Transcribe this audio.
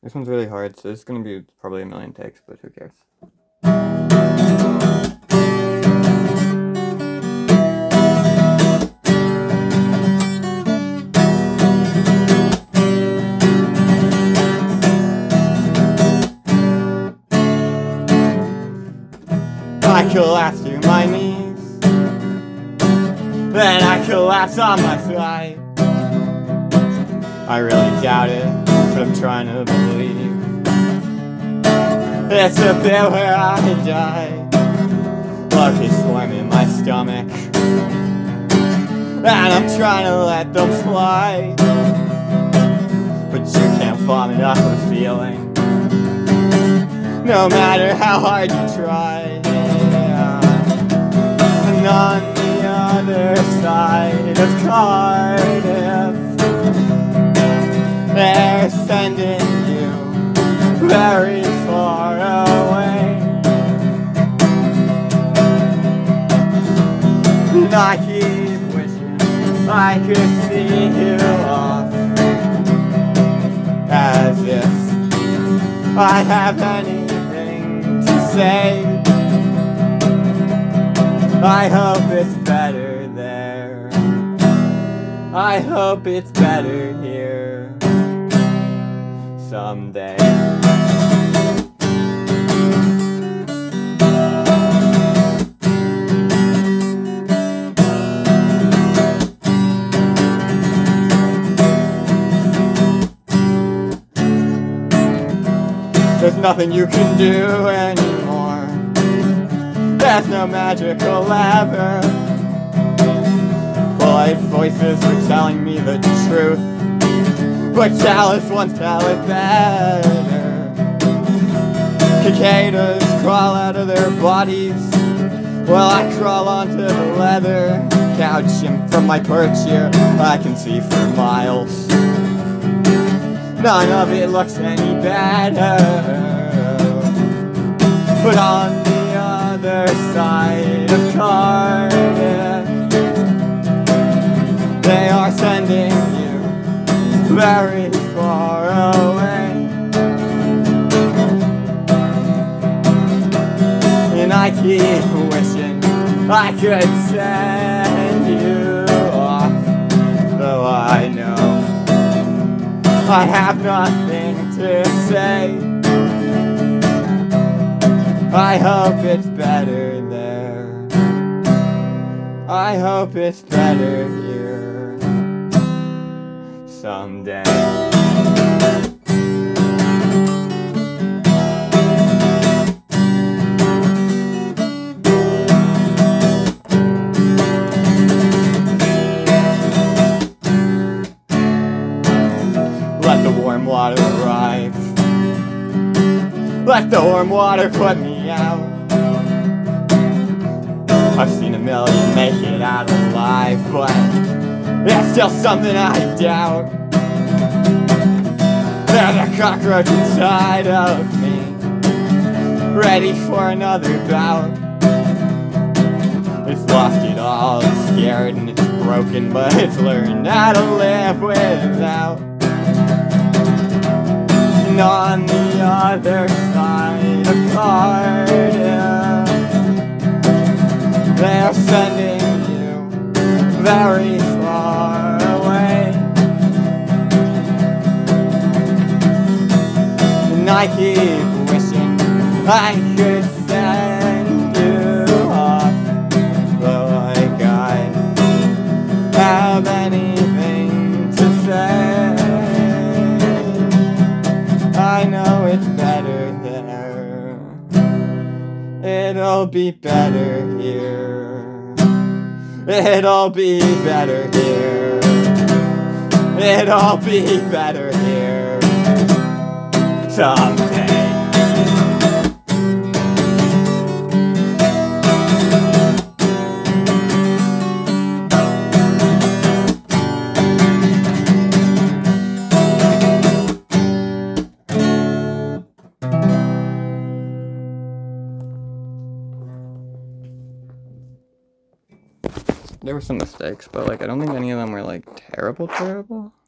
This one's really hard, so it's gonna be probably a million takes, but who cares? I collapse to my knees, then I collapse on my side. I really doubt it, but I'm trying to believe. It's a bit where I die. Locusts swarm in my stomach, and I'm trying to let them fly. But you can't vomit up a feeling, no matter how hard you try. And on the other side of Cardiff, they're sending you very far away. And I keep wishing I could see you off, as if I have anything to say. I hope it's better there. I hope it's better here someday. There's nothing you can do anymore. There's no magical lever. Polite voices were telling me the truth, but Chalice won't tell it better. Cicadas crawl out of their bodies while I crawl onto the leather couch, and from my perch here I can see for miles. None of it looks any better, but on the other side of Cardiff, they are sending you very far away. And I keep wishing I could send you off, though I know I have nothing to say. I hope it's better there. I hope it's better here someday. Let the warm water arrive. Let the warm water put me out. I've seen a million make it out alive, but there's still something I doubt. There's a cockroach inside of me, ready for another bout. It's lost it all, it's scared and it's broken, but it's learned how to live without. And on the other side of Cardiff, they are sending you very far away. And I keep wishing I could send you off, though I can't have anything to say. I know it's better there. It'll be better here. It'll be better here. It'll be better here someday. There were some mistakes, but like I don't think any of them were like terrible.